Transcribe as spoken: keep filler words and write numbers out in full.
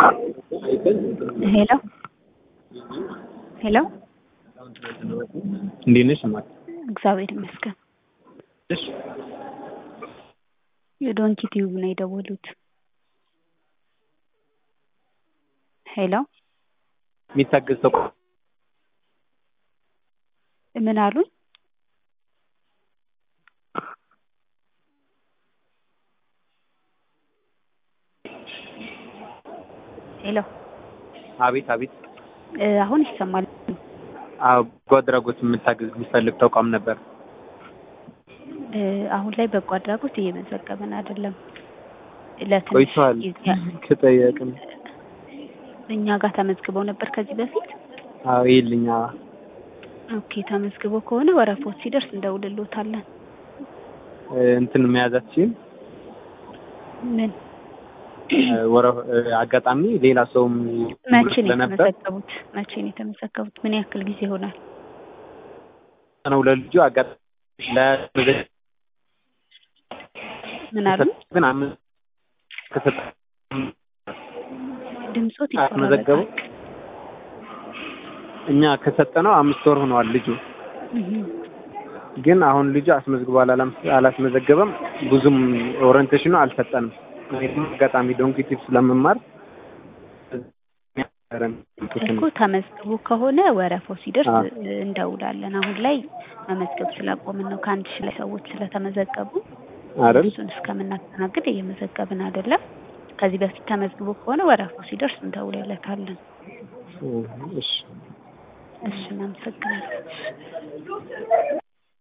ሄሎ ሄሎ እንዴት ነሽ እማዬ? እግዚአብሔር ይመስገን። እሺ የዶንኪ ቲዩብ ነው የደወሉት። ሄሎ የሚታገዝ ሰው ምን አሉኝ? ሄሎ አቤት አቤት። አሁን ይሰማል? አዎ በጎ አድራጎት የምታግዝ የሚፈልግ ተቋም ነበር። አሁን ላይ በጎ አድራጎት እየመዘገብን አይደለም። ለትንሽ ቆይቷል ከጠየቅን። እኛ ጋር ተመዝግበው ነበር ከዚህ በፊት? አዎ ይልኛ። ኦኬ ተመዝግቦ ከሆነ ወረፎት ሲደርስ እንደውልልዎታለን። እንትን መያዛችን ምን ወረ አጋጣሚ ሌላ ሰውም መቼ ነው የተመዘገቡት? መቼ ነው የተመዘገቡት? ምን ያክል ጊዜ ይሆናል? ነው ለልጁ አጋጣሚ ለመዘ ምን አሉ? ግን አምስት ከሰጠ ድምጾት አስመዘገቡ እኛ ከሰጠነው አምስት ወር ሆኗል ልጁ። ግን አሁን ልጁ አስመዝግቧል አላስመዘገበም ብዙም ኦሪንቴሽኑ አልሰጠንም። አጋጣሚ ዶንኪ ቲፕ ስለመማር እኮ ተመዝግቦ ከሆነ ወረፋው ሲደርስ እንደውላለን። አሁን ላይ መመዝገብ ስላቆምን ነው ከአንድ ሺህ ላይ ሰዎች ስለተመዘገቡ አይደል? እሱን እስከምናስተናግድ እየመዘገብን አይደለም። ከዚህ በፊት ተመዝግቦ ከሆነ ወረፋው ሲደርስ እንደውልለታለን። እሺ እሺ እናመሰግናለን።